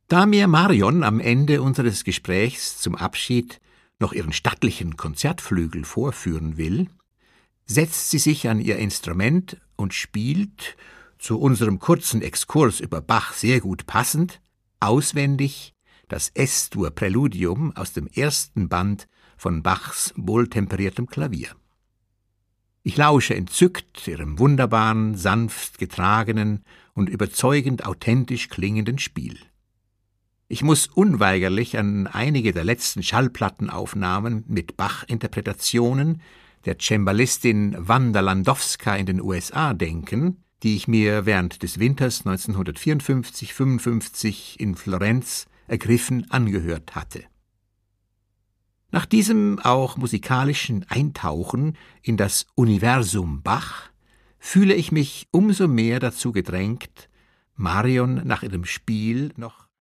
Da mir Marion am Ende unseres Gesprächs zum Abschied noch ihren stattlichen Konzertflügel vorführen will, setzt sie sich an ihr Instrument und spielt, zu unserem kurzen Exkurs über Bach sehr gut passend, auswendig das Es-Dur-Präludium aus dem ersten Band von Bachs wohltemperiertem Klavier. Ich lausche entzückt ihrem wunderbaren, sanft getragenen und überzeugend authentisch klingenden Spiel. Ich muss unweigerlich an einige der letzten Schallplattenaufnahmen mit Bach-Interpretationen der Cembalistin Wanda Landowska in den USA denken, die ich mir während des Winters 1954/55 in Florenz ergriffen angehört hatte. Nach diesem auch musikalischen Eintauchen in das Universum Bach fühle ich mich umso mehr dazu gedrängt, Marion nach ihrem Spiel noch